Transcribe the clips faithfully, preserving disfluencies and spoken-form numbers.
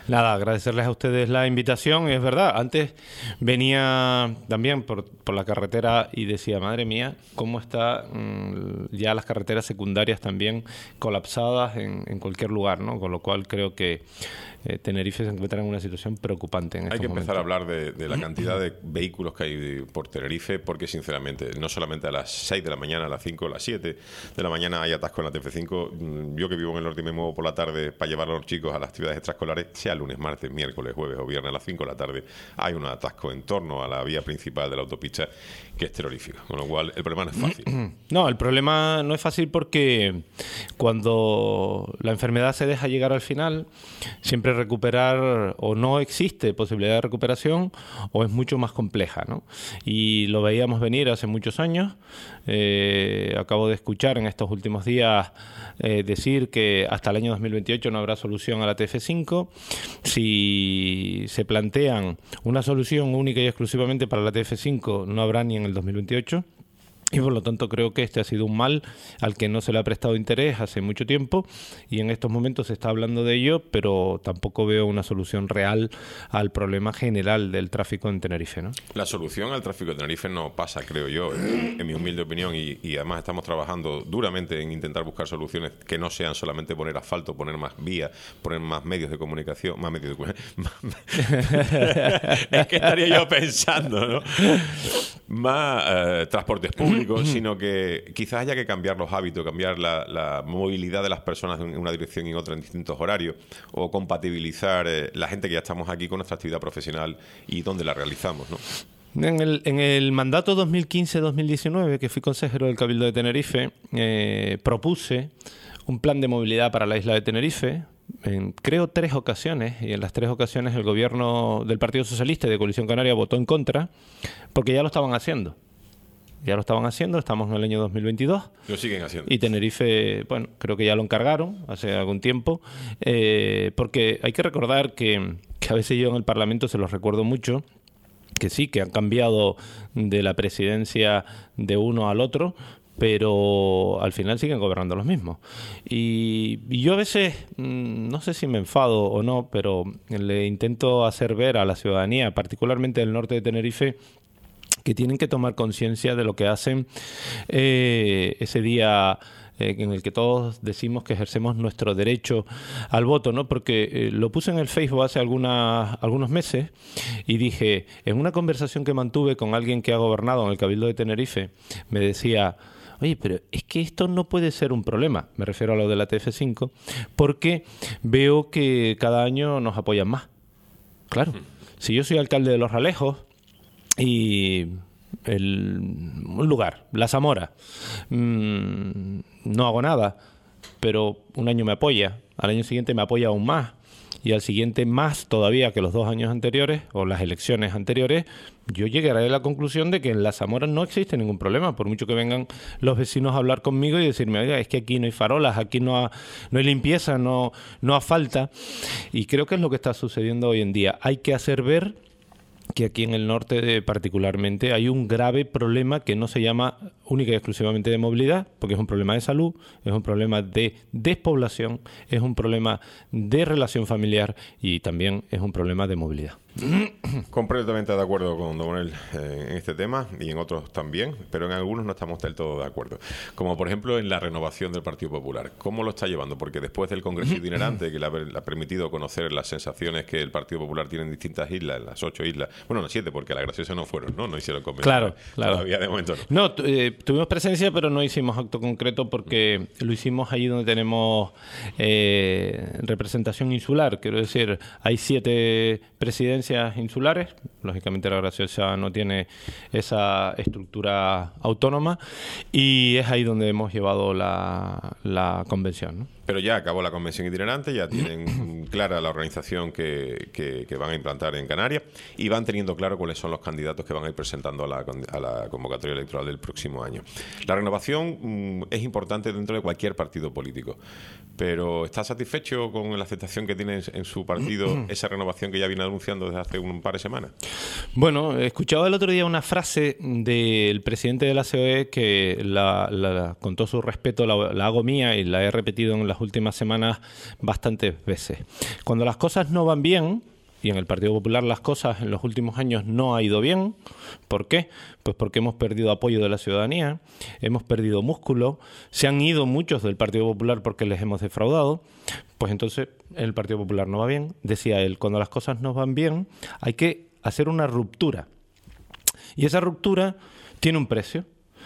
Nada, agradecerles a ustedes la invitación. Es verdad, antes venía también por, por la carretera y decía, madre mía, cómo están ya las carreteras secundarias también colapsadas en, en cualquier lugar, ¿no? Con lo cual creo que eh, Tenerife se encuentra en una situación preocupante en estos Hay que momentos. empezar a hablar de, de la cantidad de vehículos que hay por Tenerife, porque sinceramente, no solamente a las seis de la mañana, a las cinco, a las siete de la mañana hay atasco en la T F cinco. Yo que vivo en el norte y me muevo por la tarde para llevar a los chicos a las actividades extraescolares, sea lunes, martes, miércoles, jueves o viernes a las cinco de la tarde, hay un atasco en torno a la vía principal de la autopista que es terrorífico. Con lo cual, el problema no es fácil. No, el problema no es fácil porque cuando la enfermedad se deja llegar al final, siempre recuperar o no existe posibilidad de recuperación o es mucho más compleja, ¿no? Y lo veíamos venir hace muchos años. Eh, acabo de escuchar en estos últimos días eh, decir que hasta el año dos mil veintiocho no habrá solución a la T F cinco. Si se plantean una solución única y exclusivamente para la T F cinco, no habrá ni en el dos mil veintiocho. Y por lo tanto creo que este ha sido un mal al que no se le ha prestado interés hace mucho tiempo y en estos momentos se está hablando de ello, pero tampoco veo una solución real al problema general del tráfico en Tenerife, ¿no? La solución al tráfico de Tenerife no pasa, creo yo, en, en mi humilde opinión, y, y además estamos trabajando duramente en intentar buscar soluciones que no sean solamente poner asfalto, poner más vías, poner más medios de comunicación, más medios de comunicación. Es que estaría yo pensando, ¿no? Más eh, transportes públicos, sino que quizás haya que cambiar los hábitos, cambiar la, la movilidad de las personas en una dirección y en otra en distintos horarios, o compatibilizar eh, la gente que ya estamos aquí con nuestra actividad profesional y dónde la realizamos, ¿no? En el, en el mandato dos mil quince dos mil diecinueve, que fui consejero del Cabildo de Tenerife, eh, propuse un plan de movilidad para la isla de Tenerife, en creo tres ocasiones, y en las tres ocasiones el gobierno del Partido Socialista y de Coalición Canaria votó en contra, porque ya lo estaban haciendo. Ya lo estaban haciendo, estamos en el año dos mil veintidós. Lo siguen haciendo. Y Tenerife, bueno, creo que ya lo encargaron hace algún tiempo, eh, porque hay que recordar que, que a veces yo en el Parlamento se los recuerdo mucho, que sí, que han cambiado de la presidencia de uno al otro, pero al final siguen gobernando los mismos. Y, y yo a veces, no sé si me enfado o no, pero le intento hacer ver a la ciudadanía, particularmente del norte de Tenerife, que tienen que tomar conciencia de lo que hacen eh, ese día eh, en el que todos decimos que ejercemos nuestro derecho al voto, ¿no? Porque eh, lo puse en el Facebook hace algunas, algunos meses y dije, en una conversación que mantuve con alguien que ha gobernado en el Cabildo de Tenerife, me decía, oye, pero es que esto no puede ser un problema, me refiero a lo de la T F cinco, porque veo que cada año nos apoyan más. Claro, si yo soy alcalde de Los Realejos y el, un lugar, La Zamora, mmm, no hago nada, pero un año me apoya, al año siguiente me apoya aún más, y al siguiente más todavía que los dos años anteriores o las elecciones anteriores, yo llegaré a la conclusión de que en La Zamora no existe ningún problema, por mucho que vengan los vecinos a hablar conmigo y decirme, oiga, es que aquí no hay farolas, aquí no, ha, no hay limpieza, no, no asfalta, y creo que es lo que está sucediendo hoy en día. Hay que hacer ver que aquí en el norte particularmente hay un grave problema que no se llama única y exclusivamente de movilidad, porque es un problema de salud, es un problema de despoblación, es un problema de relación familiar y también es un problema de movilidad. Completamente de acuerdo con Don Manuel eh, en este tema y en otros también, pero en algunos no estamos del todo de acuerdo. Como por ejemplo en la renovación del Partido Popular. ¿Cómo lo está llevando? Porque después del Congreso itinerante que le ha, le ha permitido conocer las sensaciones que el Partido Popular tiene en distintas islas, en las ocho islas, bueno, no siete porque las graciosas no fueron, ¿no? No hicieron convención. Claro, claro. Todavía de momento no. No, eh, tuvimos presencia, pero no hicimos acto concreto porque lo hicimos allí donde tenemos eh, representación insular. Quiero decir, hay siete presidencias insulares. Lógicamente la Graciosa no tiene esa estructura autónoma y es ahí donde hemos llevado la, la convención, ¿no? Pero ya acabó la convención itinerante, ya tienen clara la organización que, que, que van a implantar en Canarias y van teniendo claro cuáles son los candidatos que van a ir presentando a la, a la convocatoria electoral del próximo año. La renovación mmm, es importante dentro de cualquier partido político, pero ¿está satisfecho con la aceptación que tiene en su partido esa renovación que ya viene anunciando desde hace un par de semanas? Bueno, escuchaba el otro día una frase del presidente de la C O E que la, la, con todo su respeto la, la hago mía y la he repetido en los las últimas semanas bastantes veces. Cuando las cosas no van bien, y en el Partido Popular las cosas en los últimos años no ha ido bien. ¿Por qué? Pues porque hemos perdido apoyo de la ciudadanía, hemos perdido músculo, se han ido muchos del Partido Popular porque les hemos defraudado. Pues entonces el Partido Popular no va bien. Decía él, cuando las cosas no van bien hay que hacer una ruptura. Y esa ruptura tiene un precio.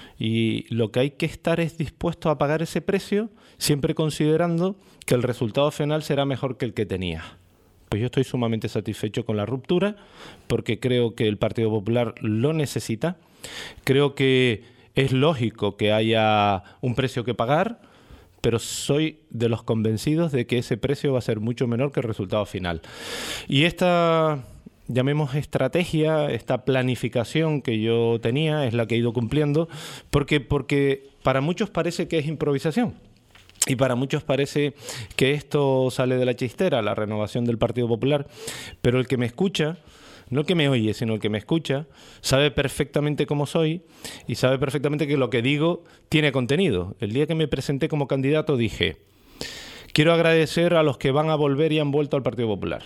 Y lo que hay que estar es dispuesto a pagar ese precio, siempre considerando que el resultado final será mejor que el que tenías. Pues yo estoy sumamente satisfecho con la ruptura, porque creo que el Partido Popular lo necesita. Creo que es lógico que haya un precio que pagar, pero soy de los convencidos de que ese precio va a ser mucho menor que el resultado final. Y esta, llamemos estrategia, esta planificación que yo tenía, es la que he ido cumpliendo, porque, porque para muchos parece que es improvisación. Y para muchos parece que esto sale de la chistera, la renovación del Partido Popular, pero el que me escucha, no el que me oye, sino el que me escucha, sabe perfectamente cómo soy y sabe perfectamente que lo que digo tiene contenido. El día que me presenté como candidato dije, quiero agradecer a los que van a volver y han vuelto al Partido Popular.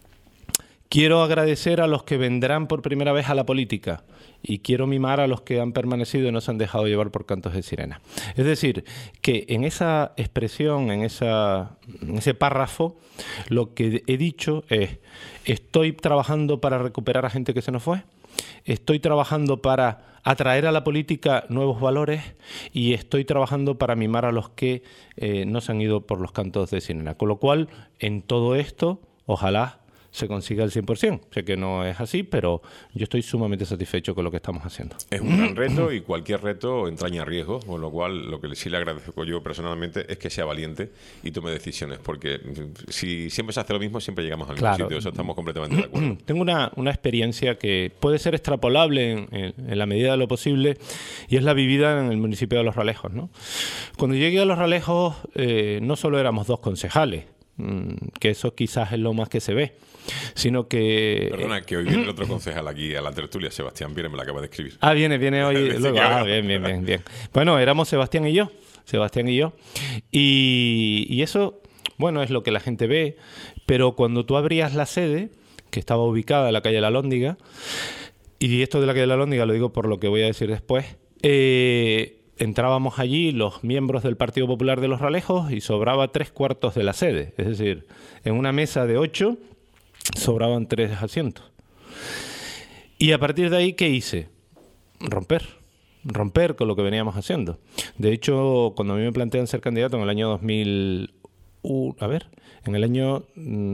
Quiero agradecer a los que vendrán por primera vez a la política y quiero mimar a los que han permanecido y no se han dejado llevar por cantos de sirena. Es decir, que en esa expresión, en, esa, en ese párrafo, lo que he dicho es, estoy trabajando para recuperar a gente que se nos fue, estoy trabajando para atraer a la política nuevos valores y estoy trabajando para mimar a los que eh, no se han ido por los cantos de sirena. Con lo cual, en todo esto, ojalá se consiga el cien por ciento. Sé que no es así, pero yo estoy sumamente satisfecho con lo que estamos haciendo. Es un gran reto y cualquier reto entraña riesgos, con lo cual lo que sí le agradezco yo personalmente es que sea valiente y tome decisiones, porque si siempre se hace lo mismo, siempre llegamos al claro. mismo sitio. Eso estamos completamente de acuerdo. Tengo una, una experiencia que puede ser extrapolable en, en, en la medida de lo posible y es la vivida en el municipio de Los Ralejos, ¿no? Cuando llegué a Los Ralejos eh, no solo éramos dos concejales, que eso quizás es lo más que se ve, sino que... Perdona, que hoy viene el otro concejal aquí a la tertulia, Sebastián viene, me la acaba de escribir. Ah, viene, viene hoy. Luego. Ah, bien, bien, bien, bien. Bueno, éramos Sebastián y yo, Sebastián y yo, y, y eso, bueno, es lo que la gente ve, pero cuando tú abrías la sede, que estaba ubicada en la calle La Lóndiga, y esto de la calle La Lóndiga lo digo por lo que voy a decir después, eh... entrábamos allí los miembros del Partido Popular de Los Ralejos y sobraba tres cuartos de la sede. Es decir, en una mesa de ocho sobraban tres asientos. Y a partir de ahí, ¿qué hice? Romper. Romper con lo que veníamos haciendo. De hecho, cuando a mí me plantean ser candidato en el año dos mil... Uh, a ver, en el año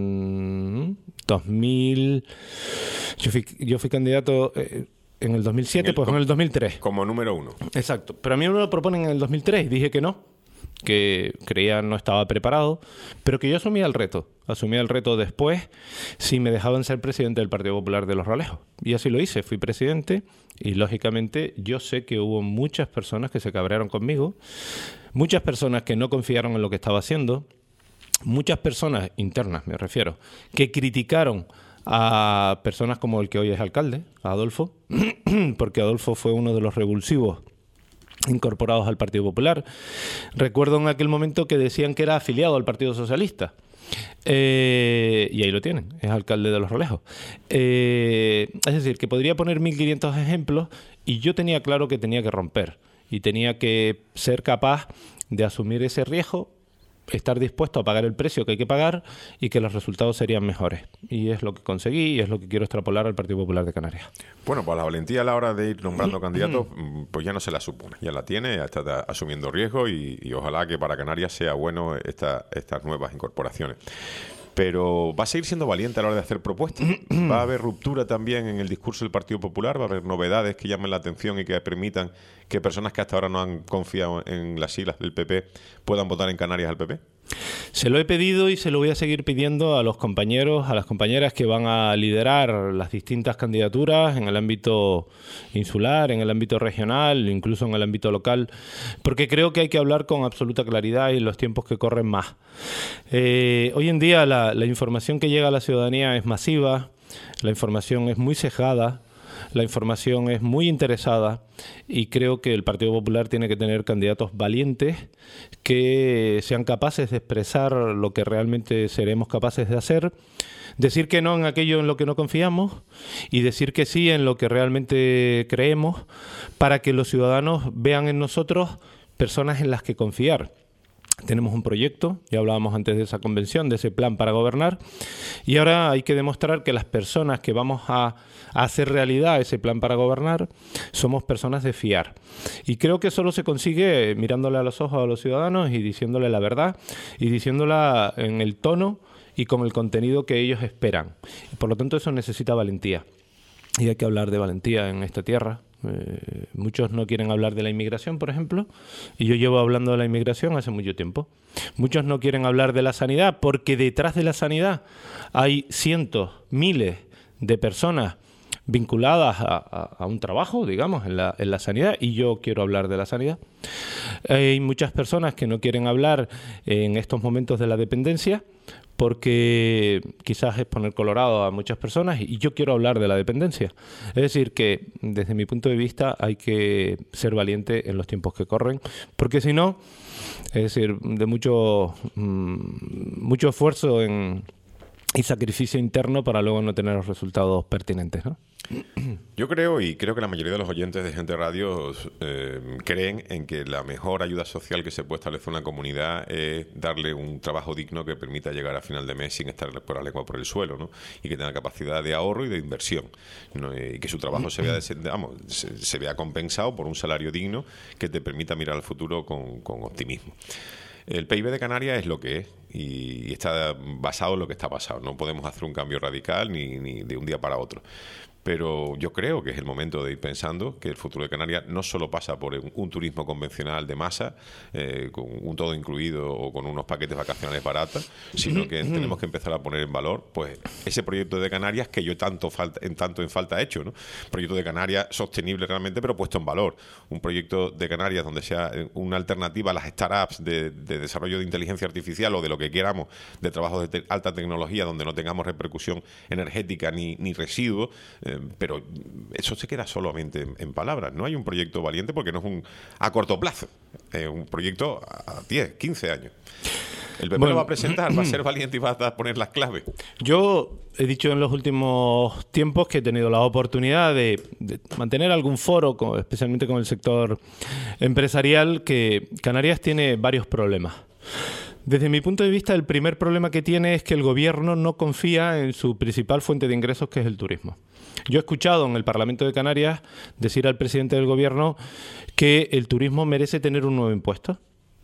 mmm, dos mil... Yo fui, yo fui candidato... Eh, en el dos mil siete, en el, pues en el dos mil tres. Como número uno. Exacto. Pero a mí me lo proponen en el dos mil tres. Dije que no, que creía no estaba preparado, pero que yo asumía el reto. Asumía el reto después si me dejaban ser presidente del Partido Popular de Los Ralejos. Y así lo hice. Fui presidente y, lógicamente, yo sé que hubo muchas personas que se cabrearon conmigo, muchas personas que no confiaron en lo que estaba haciendo, muchas personas internas, me refiero, que criticaron a personas como el que hoy es alcalde, a Adolfo, porque Adolfo fue uno de los revulsivos incorporados al Partido Popular. Recuerdo en aquel momento que decían que era afiliado al Partido Socialista. Eh, y ahí lo tienen, es alcalde de Los Ralejos. Eh, es decir, que podría poner mil quinientos ejemplos y yo tenía claro que tenía que romper y tenía que ser capaz de asumir ese riesgo, estar dispuesto a pagar el precio que hay que pagar y que los resultados serían mejores. Y es lo que conseguí y es lo que quiero extrapolar al Partido Popular de Canarias. Bueno, pues la valentía a la hora de ir nombrando candidatos, pues ya no se la supone. Ya la tiene, ya está asumiendo riesgo y, y ojalá que para Canarias sea bueno esta, estas nuevas incorporaciones. Pero ¿va a seguir siendo valiente a la hora de hacer propuestas? ¿Va a haber ruptura también en el discurso del Partido Popular? ¿Va a haber novedades que llamen la atención y que permitan que personas que hasta ahora no han confiado en las siglas del P P puedan votar en Canarias al P P? Se lo he pedido y se lo voy a seguir pidiendo a los compañeros, a las compañeras que van a liderar las distintas candidaturas en el ámbito insular, en el ámbito regional, incluso en el ámbito local, porque creo que hay que hablar con absoluta claridad y en los tiempos que corren más. Eh, hoy en día la, la información que llega a la ciudadanía es masiva, la información es muy sesgada, la información es muy interesada y creo que el Partido Popular tiene que tener candidatos valientes que sean capaces de expresar lo que realmente seremos capaces de hacer, decir que no en aquello en lo que no confiamos y decir que sí en lo que realmente creemos, para que los ciudadanos vean en nosotros personas en las que confiar. Tenemos un proyecto, ya hablábamos antes de esa convención, de ese plan para gobernar, y ahora hay que demostrar que las personas que vamos a, a hacer realidad ese plan para gobernar somos personas de fiar. Y creo que solo se consigue mirándole a los ojos a los ciudadanos y diciéndole la verdad, y diciéndola en el tono y con el contenido que ellos esperan. Y por lo tanto eso necesita valentía. Y hay que hablar de valentía en esta tierra. Eh, muchos no quieren hablar de la inmigración, por ejemplo, y yo llevo hablando de la inmigración hace mucho tiempo. Muchos no quieren hablar de la sanidad porque detrás de la sanidad hay cientos, miles de personas vinculadas a, a, a un trabajo, digamos, en la, en la sanidad, y yo quiero hablar de la sanidad. Hay muchas personas que no quieren hablar en estos momentos de la dependencia porque quizás es poner colorado a muchas personas, y yo quiero hablar de la dependencia. Es decir, que desde mi punto de vista hay que ser valiente en los tiempos que corren, porque si no, es decir, de mucho, mucho esfuerzo en, y sacrificio interno para luego no tener los resultados pertinentes, ¿no? Yo creo, y creo que la mayoría de los oyentes de Gente Radio eh, creen en que la mejor ayuda social que se puede establecer en una comunidad es darle un trabajo digno que permita llegar a final de mes sin estar por la lengua por el suelo, ¿no? Y que tenga capacidad de ahorro y de inversión, ¿no? Y que su trabajo se vea, vamos, se, se vea compensado por un salario digno que te permita mirar al futuro con, con optimismo. El P I B de Canarias es lo que es y está basado en lo que está pasado. No podemos hacer un cambio radical ni, ni de un día para otro. Pero yo creo que es el momento de ir pensando que el futuro de Canarias no solo pasa por un, un turismo convencional de masa, eh, con un todo incluido o con unos paquetes vacacionales baratos, sino que tenemos que empezar a poner en valor pues ese proyecto de Canarias que yo tanto falta, en tanto en falta he hecho, ¿no? Proyecto de Canarias sostenible realmente, pero puesto en valor. Un proyecto de Canarias donde sea una alternativa a las startups de, de desarrollo de inteligencia artificial o de lo que queramos, de trabajos de te alta tecnología, donde no tengamos repercusión energética ni, ni residuos. Eh, pero eso se queda solamente en, en palabras. No hay un proyecto valiente porque no es un a corto plazo, es un proyecto a diez, quince años. El P P bueno, lo va a presentar, va a ser valiente y va a poner las claves. Yo he dicho en los últimos tiempos que he tenido la oportunidad de, de mantener algún foro, con, especialmente con el sector empresarial, que Canarias tiene varios problemas. Desde mi punto de vista, el primer problema que tiene es que el gobierno no confía en su principal fuente de ingresos, que es el turismo. Yo he escuchado en el Parlamento de Canarias decir al presidente del gobierno que el turismo merece tener un nuevo impuesto.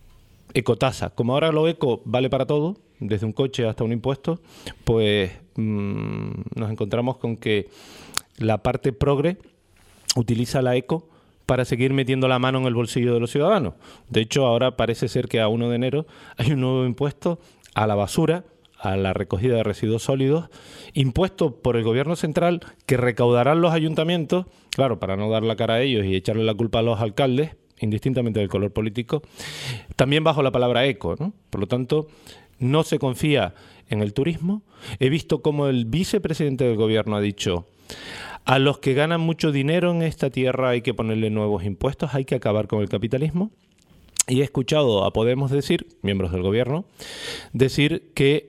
Ecotasa. Como ahora lo eco vale para todo, desde un coche hasta un impuesto, pues mmm, nos encontramos con que la parte progre utiliza la eco para seguir metiendo la mano en el bolsillo de los ciudadanos. De hecho, ahora parece ser que a primero de enero hay un nuevo impuesto a la basura, a la recogida de residuos sólidos, impuesto por el gobierno central, que recaudarán los ayuntamientos, claro, para no dar la cara a ellos y echarle la culpa a los alcaldes, indistintamente del color político, también bajo la palabra eco, ¿no? Por lo tanto, no se confía en el turismo. He visto cómo el vicepresidente del gobierno ha dicho: a los que ganan mucho dinero en esta tierra hay que ponerle nuevos impuestos, hay que acabar con el capitalismo. Y he escuchado a Podemos decir, miembros del gobierno, decir que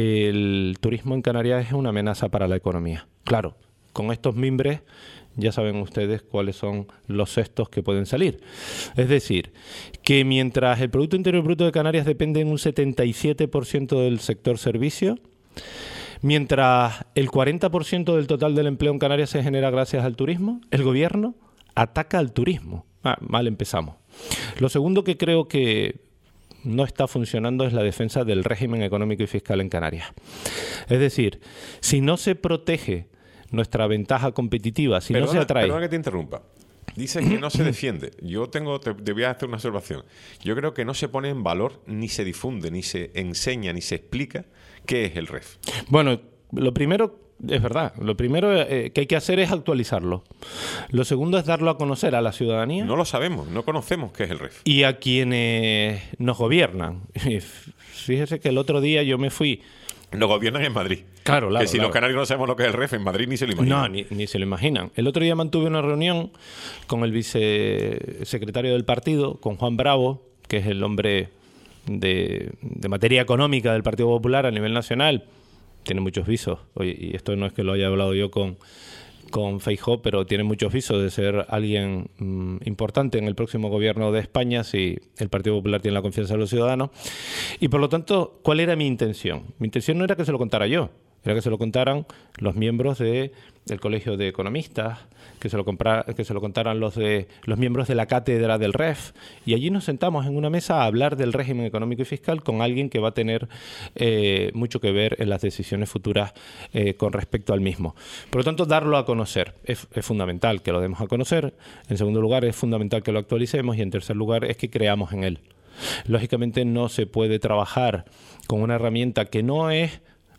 el turismo en Canarias es una amenaza para la economía. Claro, con estos mimbres ya saben ustedes cuáles son los cestos que pueden salir. Es decir, que mientras el Producto Interior Bruto de Canarias depende en un setenta y siete por ciento del sector servicio, mientras el cuarenta por ciento del total del empleo en Canarias se genera gracias al turismo, el gobierno ataca al turismo. Ah, mal empezamos. Lo segundo que creo que no está funcionando es la defensa del régimen económico y fiscal en Canarias. Es decir, si no se protege nuestra ventaja competitiva, si perdona, no se atrae... Perdona que te interrumpa. Dices que no se defiende. Yo tengo, te, te voy a hacer una observación. Yo creo que no se pone en valor, ni se difunde, ni se enseña, ni se explica qué es el R E F. Bueno, lo primero... Es verdad. Lo primero eh, que hay que hacer es actualizarlo. Lo segundo es darlo a conocer a la ciudadanía. No lo sabemos, no conocemos qué es el R E F. Y a quienes nos gobiernan. Fíjese que el otro día yo me fui No gobiernan en Madrid. Claro, claro. Que si claro. los canarios no sabemos lo que es el R E F, en Madrid ni se lo imaginan. No, ni, ni se lo imaginan. El otro día mantuve una reunión con el vicesecretario del partido, con Juan Bravo, que es el hombre de, de materia económica del Partido Popular a nivel nacional. Tiene muchos visos. Oye, y esto no es que lo haya hablado yo con, con Feijóo, pero tiene muchos visos de ser alguien mmm, importante en el próximo gobierno de España si el Partido Popular tiene la confianza de los ciudadanos. Y por lo tanto, ¿cuál era mi intención? Mi intención no era que se lo contara yo, era que se lo contaran los miembros de, del Colegio de Economistas, que se lo compra, que se lo contaran los de los miembros de la cátedra del R E F, y allí nos sentamos en una mesa a hablar del régimen económico y fiscal con alguien que va a tener eh, mucho que ver en las decisiones futuras eh, con respecto al mismo. Por lo tanto, darlo a conocer es, es fundamental que lo demos a conocer. En segundo lugar, es fundamental que lo actualicemos, y en tercer lugar, es que creamos en él. Lógicamente, no se puede trabajar con una herramienta que no es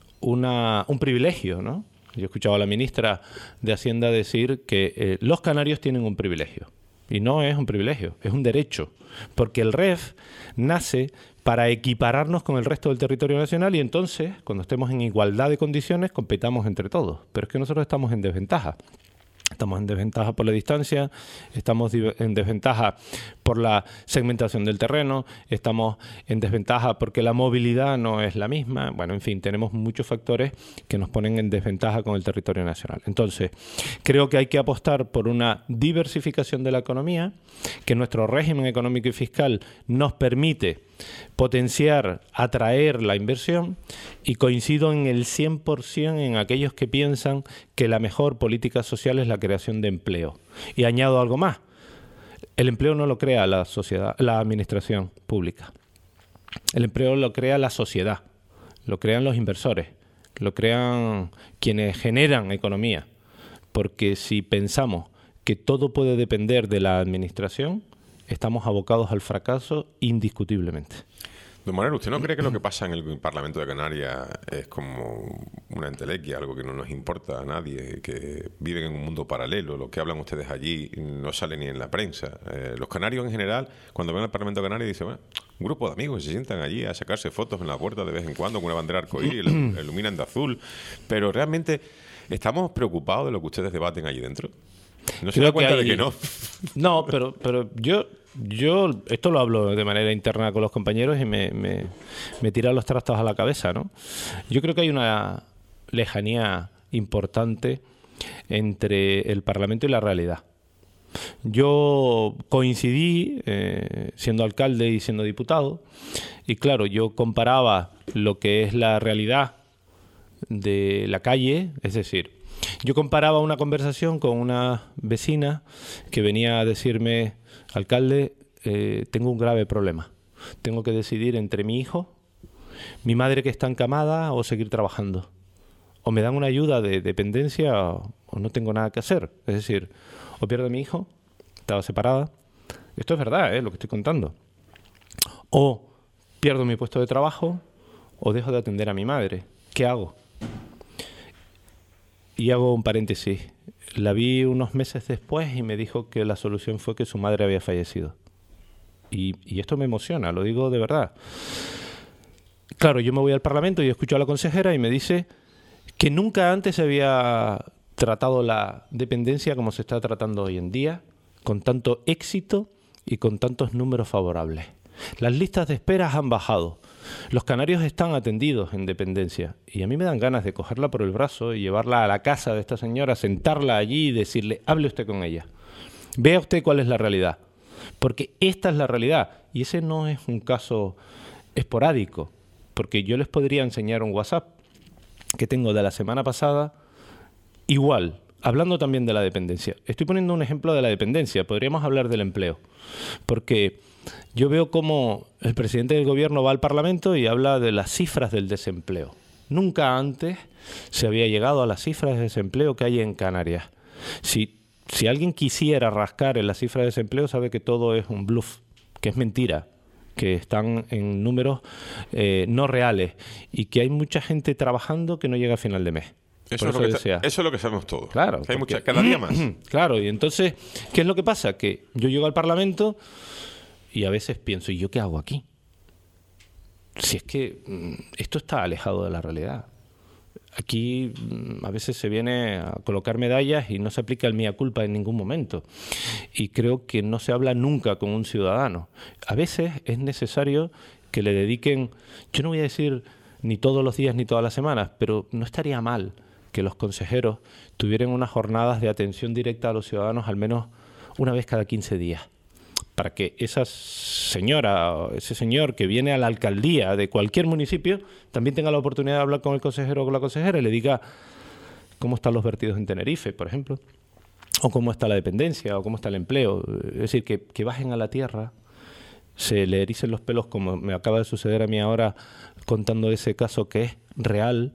una, un privilegio, ¿no? Yo he escuchado a la ministra de Hacienda decir que eh, los canarios tienen un privilegio. Y no es un privilegio, es un derecho. Porque el R E F nace para equipararnos con el resto del territorio nacional, y entonces, cuando estemos en igualdad de condiciones, competamos entre todos. Pero es que nosotros estamos en desventaja. Estamos en desventaja por la distancia, estamos en desventaja por la segmentación del terreno, estamos en desventaja porque la movilidad no es la misma. Bueno, en fin, tenemos muchos factores que nos ponen en desventaja con el territorio nacional. Entonces, creo que hay que apostar por una diversificación de la economía, que nuestro régimen económico y fiscal nos permite potenciar, atraer la inversión, y coincido en el cien por ciento en aquellos que piensan que la mejor política social es la creación de empleo. Y añado algo más. El empleo no lo crea la sociedad, la administración pública. El empleo lo crea la sociedad, lo crean los inversores, lo crean quienes generan economía. Porque si pensamos que todo puede depender de la administración, estamos abocados al fracaso indiscutiblemente. Don Manuel, ¿usted no cree que lo que pasa en el Parlamento de Canarias es como una entelequia, algo que no nos importa a nadie, que viven en un mundo paralelo? Lo que hablan ustedes allí no sale ni en la prensa. Eh, los canarios en general, cuando ven al Parlamento de Canarias, dicen, bueno, un grupo de amigos que se sientan allí a sacarse fotos en la puerta de vez en cuando con una bandera arcoíris, la iluminan de azul, pero realmente estamos preocupados de lo que ustedes debaten allí dentro. ¿No se da cuenta hay... de que no? No, pero, pero yo... Yo esto lo hablo de manera interna con los compañeros y me, me, me tira los trastos a la cabeza, ¿no? Yo creo que hay una lejanía importante entre el Parlamento y la realidad. Yo coincidí eh, siendo alcalde y siendo diputado, y claro, yo comparaba lo que es la realidad de la calle, es decir, yo comparaba una conversación con una vecina que venía a decirme: alcalde, eh, tengo un grave problema. Tengo que decidir entre mi hijo, mi madre que está encamada, o seguir trabajando. O me dan una ayuda de dependencia o, o no tengo nada que hacer. Es decir, o pierdo a mi hijo, estaba separada. Esto es verdad, ¿eh? Lo que estoy contando. O pierdo mi puesto de trabajo, o dejo de atender a mi madre. ¿Qué hago? Y hago un paréntesis. La vi unos meses después y me dijo que la solución fue que su madre había fallecido. Y, y esto me emociona, lo digo de verdad. Claro, yo me voy al Parlamento y escucho a la consejera y me dice que nunca antes se había tratado la dependencia como se está tratando hoy en día, con tanto éxito y con tantos números favorables. Las listas de esperas han bajado. Los canarios están atendidos en dependencia, y a mí me dan ganas de cogerla por el brazo y llevarla a la casa de esta señora, sentarla allí y decirle: hable usted con ella, vea usted cuál es la realidad, porque esta es la realidad. Y ese no es un caso esporádico, porque yo les podría enseñar un WhatsApp que tengo de la semana pasada, igual, hablando también de la dependencia. Estoy poniendo un ejemplo de la dependencia, podríamos hablar del empleo, porque yo veo cómo el presidente del gobierno va al Parlamento y habla de las cifras del desempleo. Nunca antes se había llegado a las cifras de desempleo que hay en Canarias. Si, si alguien quisiera rascar en las cifras de desempleo, sabe que todo es un bluff, que es mentira, que están en números eh, no reales, y que hay mucha gente trabajando que no llega a final de mes. Eso, eso, es lo que eso es lo que sabemos todos. Claro. Que hay porque, mucha, cada día más. Claro, y entonces, ¿qué es lo que pasa? Que yo llego al Parlamento y a veces pienso: ¿y yo qué hago aquí? si es que esto está alejado de la realidad. Aquí a veces se viene a colocar medallas y no se aplica el mea culpa en ningún momento. Y creo que no se habla nunca con un ciudadano. A veces es necesario que le dediquen, yo no voy a decir ni todos los días ni todas las semanas, pero no estaría mal que los consejeros tuvieran unas jornadas de atención directa a los ciudadanos al menos una vez cada quince días. Para que esa señora o ese señor que viene a la alcaldía de cualquier municipio también tenga la oportunidad de hablar con el consejero o con la consejera y le diga cómo están los vertidos en Tenerife, por ejemplo, o cómo está la dependencia, o cómo está el empleo. Es decir, que, que bajen a la tierra, se le ericen los pelos, como me acaba de suceder a mí ahora contando ese caso que es real,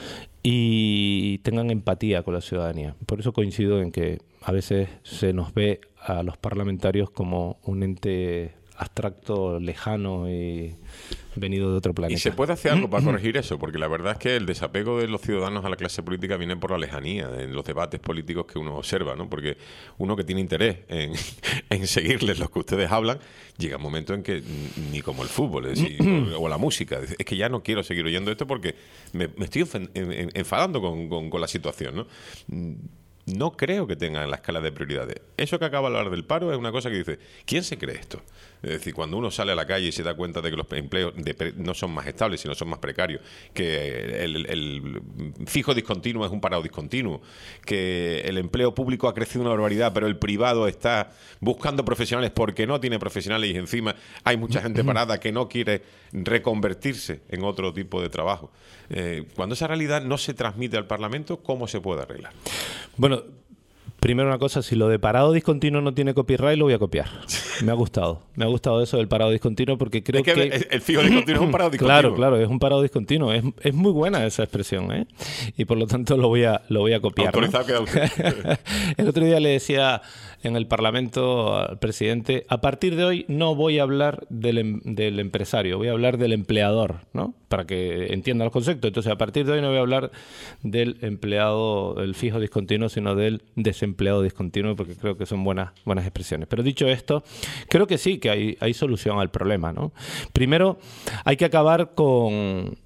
y tengan empatía con la ciudadanía. Por eso coincido en que a veces se nos ve a los parlamentarios como un ente abstracto, lejano y venido de otro planeta. ¿Y se puede hacer algo para corregir eso? Porque la verdad es que el desapego de los ciudadanos a la clase política viene por la lejanía en los debates políticos que uno observa, ¿no? Porque uno que tiene interés en, en seguirles lo que ustedes hablan, llega un momento en que ni como el fútbol, es decir, o, o la música, es que ya no quiero seguir oyendo esto porque me, me estoy enfadando con, con, con la situación, ¿no? No creo que tengan la escala de prioridades. Eso que acaba de hablar del paro es una cosa que dice, ¿quién se cree esto? Es decir, cuando uno sale a la calle y se da cuenta de que los empleos de, no son más estables, sino son más precarios, que el, el, el fijo discontinuo es un parado discontinuo, que el empleo público ha crecido una barbaridad, pero el privado está buscando profesionales porque no tiene profesionales y encima hay mucha gente parada que no quiere reconvertirse en otro tipo de trabajo. Eh, cuando esa realidad no se transmite al Parlamento, ¿cómo se puede arreglar? Bueno, primero una cosa, si lo de parado discontinuo no tiene copyright, lo voy a copiar. Me ha gustado. Me ha gustado eso del parado discontinuo porque creo es que... que... El, el fijo discontinuo es un parado discontinuo. Claro, claro, es un parado discontinuo. Es, es muy buena esa expresión, ¿eh? Y por lo tanto lo voy a, lo voy a copiar. Autorizado, ¿no? queda usted. El otro día le decía en el Parlamento al presidente, a partir de hoy no voy a hablar del, del empresario, voy a hablar del empleador, ¿no? Para que entienda los conceptos. Entonces, a partir de hoy no voy a hablar del empleado, el fijo discontinuo, sino del desempleado discontinuo, porque creo que son buenas, buenas expresiones. Pero dicho esto, creo que sí, que hay, hay solución al problema, ¿no? Primero, hay que acabar con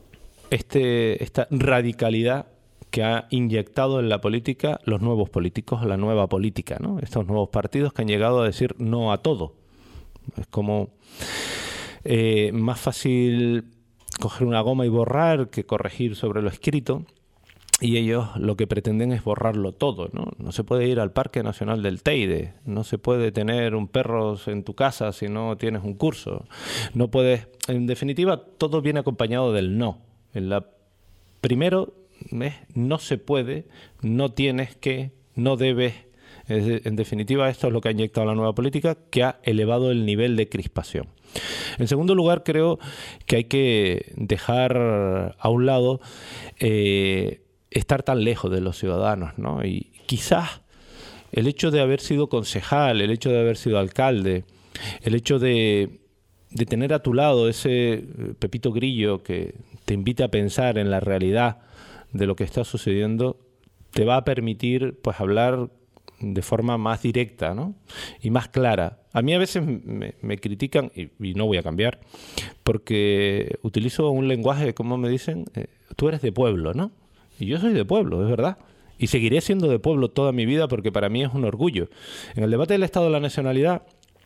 este, esta radicalidad que ha inyectado en la política los nuevos políticos, la nueva política, ¿no? Estos nuevos partidos que han llegado a decir no a todo. Es como eh, más fácil coger una goma y borrar que corregir sobre lo escrito, y ellos lo que pretenden es borrarlo todo, ¿no? No se puede ir al Parque Nacional del Teide, no se puede tener un perro en tu casa si no tienes un curso, no puedes... En definitiva, todo viene acompañado del no. En la primero es no se puede, no tienes que, no debes. En definitiva, esto es lo que ha inyectado la nueva política, que ha elevado el nivel de crispación. En segundo lugar, creo que hay que dejar a un lado eh, estar tan lejos de los ciudadanos, ¿no? Y quizás el hecho de haber sido concejal, el hecho de haber sido alcalde, el hecho de, de tener a tu lado ese Pepito Grillo que te invita a pensar en la realidad de lo que está sucediendo, te va a permitir pues hablar de forma más directa, ¿no? Y más clara. A mí a veces me, me critican, y, y no voy a cambiar, porque utilizo un lenguaje, como me dicen, eh, tú eres de pueblo, ¿no? Y yo soy de pueblo, es verdad. Y seguiré siendo de pueblo toda mi vida porque para mí es un orgullo. En el debate del Estado de la Nacionalidad,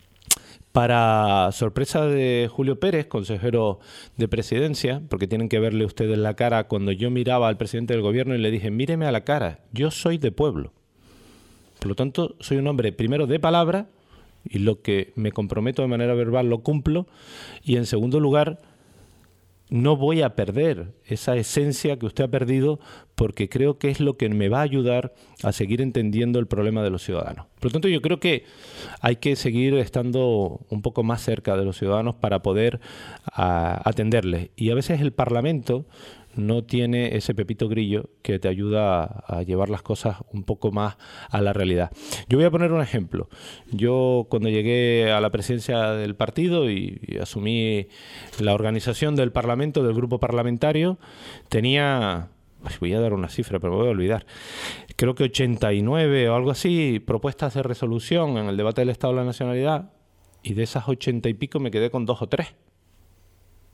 para sorpresa de Julio Pérez, consejero de Presidencia, porque tienen que verle ustedes la cara, cuando yo miraba al presidente del gobierno y le dije, míreme a la cara, yo soy de pueblo. Por lo tanto, soy un hombre primero de palabra, y lo que me comprometo de manera verbal lo cumplo, y en segundo lugar, no voy a perder esa esencia que usted ha perdido, porque creo que es lo que me va a ayudar a seguir entendiendo el problema de los ciudadanos. Por lo tanto, yo creo que hay que seguir estando un poco más cerca de los ciudadanos para poder a, atenderles. Y a veces el Parlamento no tiene ese Pepito Grillo que te ayuda a, a llevar las cosas un poco más a la realidad. Yo voy a poner un ejemplo. Yo cuando llegué a la presidencia del partido y, y asumí la organización del Parlamento, del grupo parlamentario, tenía... Voy a dar una cifra, pero me voy a olvidar. Creo que ochenta y nueve o algo así propuestas de resolución en el debate del Estado de la Nacionalidad, y de esas ochenta y pico me quedé con dos o tres.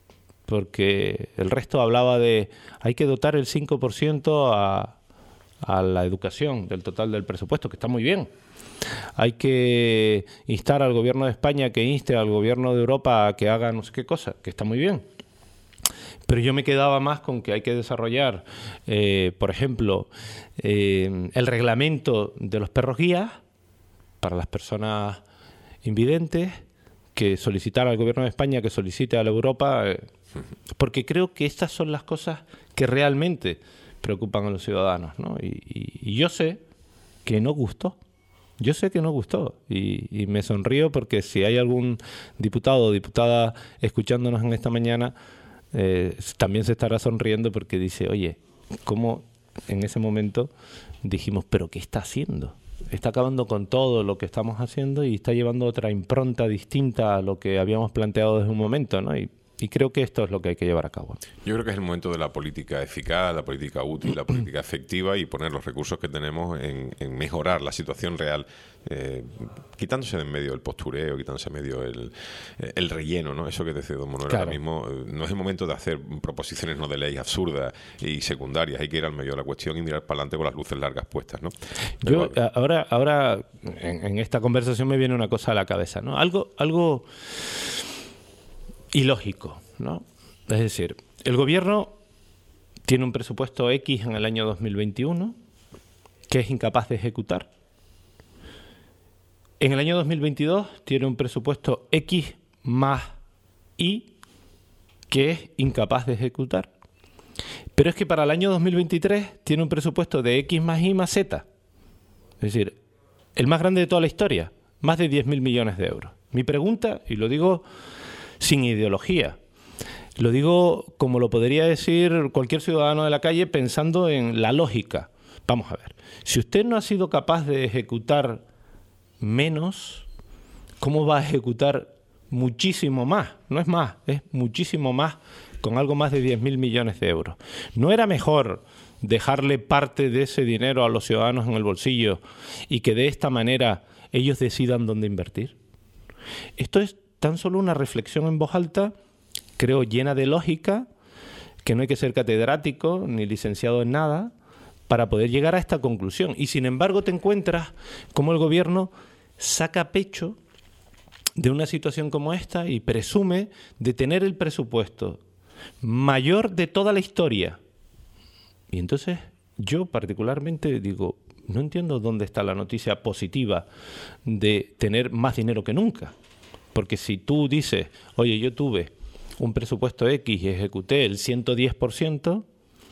porque el resto hablaba de hay que dotar el cinco por ciento a, a la educación del total del presupuesto, que está muy bien. Hay que instar al gobierno de España que inste al gobierno de Europa a que haga no sé qué cosa, que está muy bien. Pero yo me quedaba más con que hay que desarrollar, eh, por ejemplo, eh, el reglamento de los perros guías para las personas invidentes, que solicitar al gobierno de España que solicite a la Europa, eh, porque creo que estas son las cosas que realmente preocupan a los ciudadanos, ¿no? Y, y, y yo sé que no gustó. Yo sé que no gustó y, y me sonrío porque si hay algún diputado o diputada escuchándonos en esta mañana, eh, también se estará sonriendo porque dice, oye, ¿cómo en ese momento dijimos, pero qué está haciendo? Está acabando con todo lo que estamos haciendo y está llevando otra impronta distinta a lo que habíamos planteado desde un momento, ¿no? Y, Y creo que esto es lo que hay que llevar a cabo. Yo creo que es el momento de la política eficaz, la política útil, la política efectiva y poner los recursos que tenemos en, en mejorar la situación real, eh, quitándose de en medio el postureo, quitándose de en medio el, el relleno, ¿no? Eso que decía don Manuel claro. ahora mismo. No es el momento de hacer proposiciones no de ley absurdas y secundarias. Hay que ir al medio de la cuestión y mirar para adelante con las luces largas puestas, ¿no? Pero, Yo ahora, ahora en, en esta conversación me viene una cosa a la cabeza, ¿no? Algo, algo ilógico, ¿no? Es decir, el gobierno tiene un presupuesto X en el año dos mil veintiuno que es incapaz de ejecutar. En el año dos mil veintidós tiene un presupuesto X más Y que es incapaz de ejecutar. Pero es que para el año dos mil veintitrés tiene un presupuesto de X más Y más Z. Es decir, el más grande de toda la historia, más de diez mil millones de euros. Mi pregunta, y lo digo sin ideología, lo digo como lo podría decir cualquier ciudadano de la calle pensando en la lógica. Vamos a ver, si usted no ha sido capaz de ejecutar menos, ¿cómo va a ejecutar muchísimo más? No es más, es muchísimo más, con algo más de diez mil millones de euros. ¿No era mejor dejarle parte de ese dinero a los ciudadanos en el bolsillo y que de esta manera ellos decidan dónde invertir? Esto es tan solo una reflexión en voz alta, creo llena de lógica, que no hay que ser catedrático ni licenciado en nada para poder llegar a esta conclusión. Y sin embargo te encuentras como el gobierno saca pecho de una situación como esta y presume de tener el presupuesto mayor de toda la historia. Y entonces yo particularmente digo, no entiendo dónde está la noticia positiva de tener más dinero que nunca. Porque si tú dices, oye, yo tuve un presupuesto X y ejecuté el ciento diez por ciento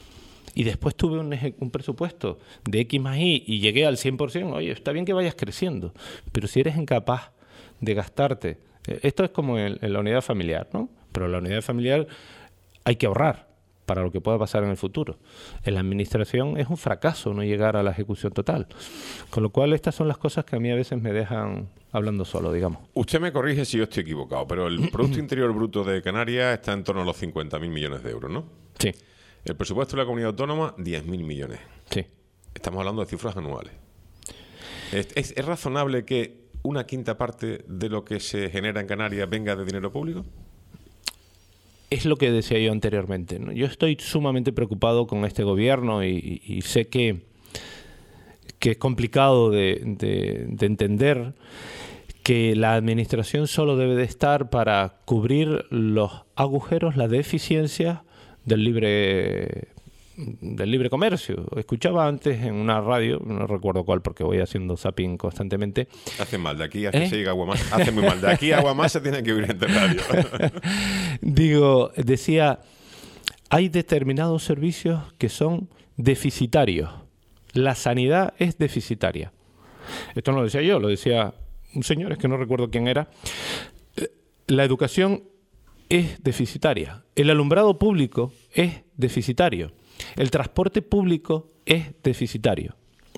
y después tuve un, un presupuesto de X más Y y llegué al cien por ciento, oye, está bien que vayas creciendo, pero si eres incapaz de gastarte, esto es como en, en la unidad familiar, ¿no? Pero en la unidad familiar hay que ahorrar para lo que pueda pasar en el futuro. En la administración es un fracaso no llegar a la ejecución total. Con lo cual, estas son las cosas que a mí a veces me dejan hablando solo, digamos. Usted me corrige si yo estoy equivocado, pero el Producto Interior Bruto de Canarias está en torno a los cincuenta mil millones de euros, ¿no? Sí. El presupuesto de la comunidad autónoma, diez mil millones. Sí. Estamos hablando de cifras anuales. ¿Es, es, ¿Es razonable que una quinta parte de lo que se genera en Canarias venga de dinero público? Es lo que decía yo anteriormente, ¿no? Yo estoy sumamente preocupado con este gobierno y, y, y sé que, que es complicado de, de, de entender que la administración solo debe de estar para cubrir los agujeros, las deficiencias del libre del libre comercio. Escuchaba antes en una radio, no recuerdo cuál porque voy haciendo zapping constantemente. Hace mal, de aquí a que ¿Eh? se llega agua más, hace muy mal. De aquí a agua más se tiene que oír en radio. Digo, decía, hay determinados servicios que son deficitarios. La sanidad es deficitaria. Esto no lo decía yo, lo decía un señor, es que no recuerdo quién era. La educación es deficitaria. El alumbrado público es deficitario. El transporte público es deficitario.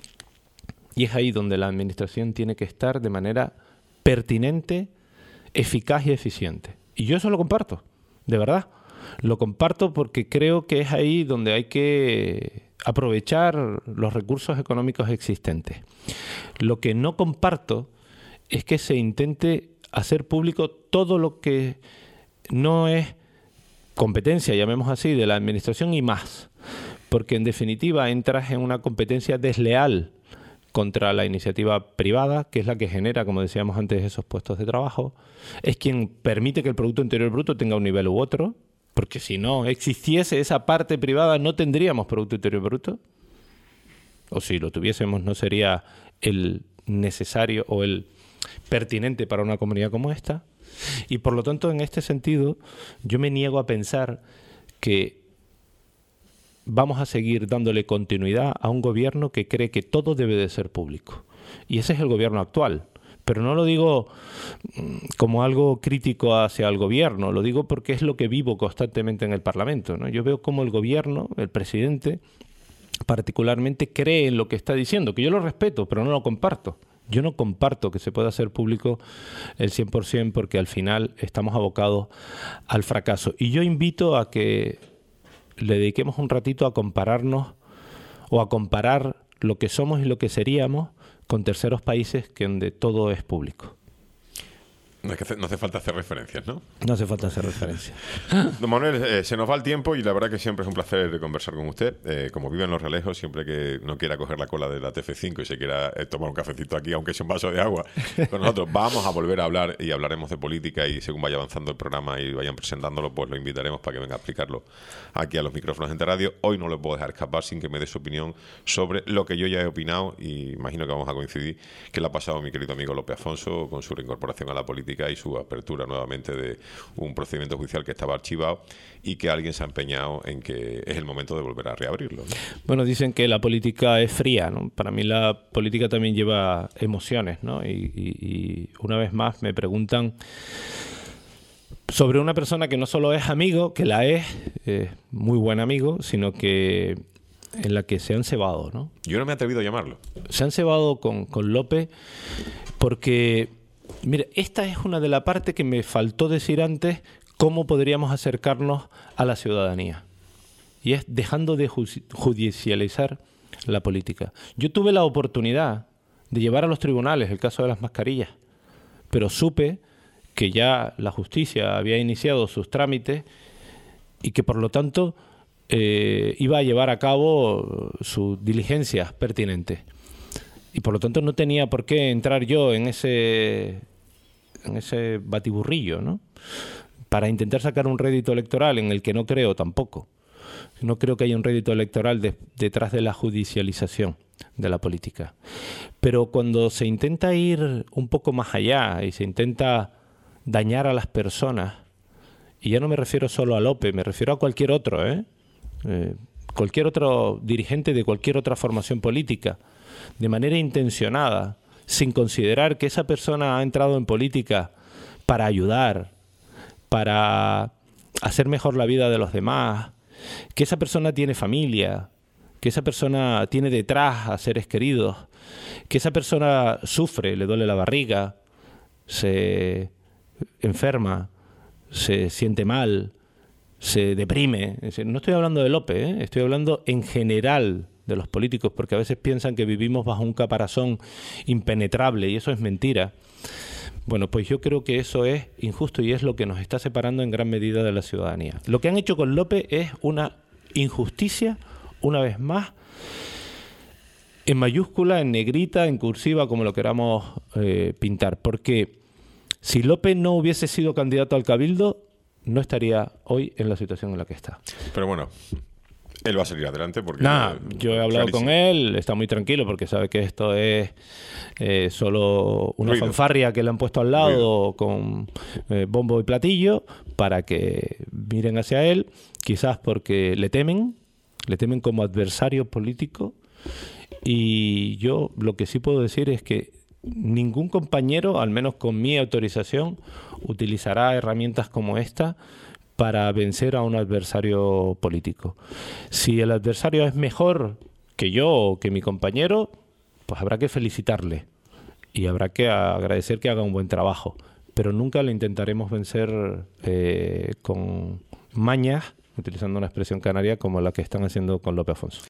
Y es ahí donde la administración tiene que estar de manera pertinente, eficaz y eficiente. Y yo eso lo comparto, de verdad. Lo comparto porque creo que es ahí donde hay que aprovechar los recursos económicos existentes. Lo que no comparto es que se intente hacer público todo lo que no es competencia, llamemos así, de la administración y más, porque en definitiva entras en una competencia desleal contra la iniciativa privada, que es la que genera, como decíamos antes, esos puestos de trabajo, es quien permite que el Producto Interior Bruto tenga un nivel u otro, porque si no existiese esa parte privada no tendríamos Producto Interior Bruto, o si lo tuviésemos no sería el necesario o el pertinente para una comunidad como esta. Y por lo tanto, en este sentido, yo me niego a pensar que vamos a seguir dándole continuidad a un gobierno que cree que todo debe de ser público. Y ese es el gobierno actual. Pero no lo digo como algo crítico hacia el gobierno, lo digo porque es lo que vivo constantemente en el Parlamento, ¿no? Yo veo cómo el gobierno, el presidente, particularmente cree en lo que está diciendo, que yo lo respeto, pero no lo comparto. Yo no comparto que se pueda hacer público el cien por ciento porque al final estamos abocados al fracaso. Y yo invito a que le dediquemos un ratito a compararnos o a comparar lo que somos y lo que seríamos con terceros países que donde todo es público. No, es que hace, no hace falta hacer referencias, ¿no? No hace falta hacer referencias. Don Manuel, eh, se nos va el tiempo y la verdad que siempre es un placer conversar con usted. Eh, como vive en Los Realejos, siempre que no quiera coger la cola de la T F cinco y se quiera eh, tomar un cafecito aquí, aunque sea un vaso de agua, con nosotros vamos a volver a hablar y hablaremos de política y según vaya avanzando el programa y vayan presentándolo, pues lo invitaremos para que venga a explicarlo aquí a los micrófonos de radio. Hoy no lo puedo dejar escapar sin que me dé su opinión sobre lo que yo ya he opinado y imagino que vamos a coincidir, que le ha pasado a mi querido amigo Lope Afonso con su reincorporación a la política y su apertura nuevamente de un procedimiento judicial que estaba archivado y que alguien se ha empeñado en que es el momento de volver a reabrirlo, ¿no? Bueno, dicen que la política es fría, ¿no? Para mí la política también lleva emociones, ¿no? Y, y, y una vez más me preguntan sobre una persona que no solo es amigo, que la es, eh, muy buen amigo, sino que en la que se han cebado, ¿no? Yo no me he atrevido a llamarlo. Se han cebado con, con Lope porque... Mira, esta es una de las partes que me faltó decir antes, cómo podríamos acercarnos a la ciudadanía. Y es dejando de judicializar la política. Yo tuve la oportunidad de llevar a los tribunales el caso de las mascarillas, pero supe que ya la justicia había iniciado sus trámites y que por lo tanto eh, iba a llevar a cabo sus diligencias pertinentes. Y por lo tanto no tenía por qué entrar yo en ese, en ese batiburrillo, ¿no? Para intentar sacar un rédito electoral en el que no creo tampoco. No creo que haya un rédito electoral de, detrás de la judicialización de la política. Pero cuando se intenta ir un poco más allá y se intenta dañar a las personas, y ya no me refiero solo a Lope, me refiero a cualquier otro, ¿eh? Eh, cualquier otro dirigente de cualquier otra formación política, de manera intencionada, sin considerar que esa persona ha entrado en política para ayudar, para hacer mejor la vida de los demás, que esa persona tiene familia, que esa persona tiene detrás a seres queridos, que esa persona sufre, le duele la barriga, se enferma, se siente mal, se deprime. No estoy hablando de Lope, ¿eh? Estoy hablando en general de los políticos, porque a veces piensan que vivimos bajo un caparazón impenetrable y eso es mentira. Bueno, pues yo creo que eso es injusto y es lo que nos está separando en gran medida de la ciudadanía. Lo que han hecho con Lope es una injusticia, una vez más, en mayúscula, en negrita, en cursiva, como lo queramos eh, pintar. Porque si Lope no hubiese sido candidato al Cabildo, no estaría hoy en la situación en la que está. Pero bueno, él va a salir adelante porque... Nah, yo he hablado clarísimo. con él, está muy tranquilo porque sabe que esto es eh, solo una Ruido. fanfarria que le han puesto al lado Ruido. con eh, bombo y platillo para que miren hacia él, quizás porque le temen, le temen como adversario político. Y yo lo que sí puedo decir es que ningún compañero, al menos con mi autorización, utilizará herramientas como esta para vencer a un adversario político. Si el adversario es mejor que yo o que mi compañero, pues habrá que felicitarle y habrá que agradecer que haga un buen trabajo. Pero nunca le intentaremos vencer eh, con mañas, utilizando una expresión canaria como la que están haciendo con Lope Afonso.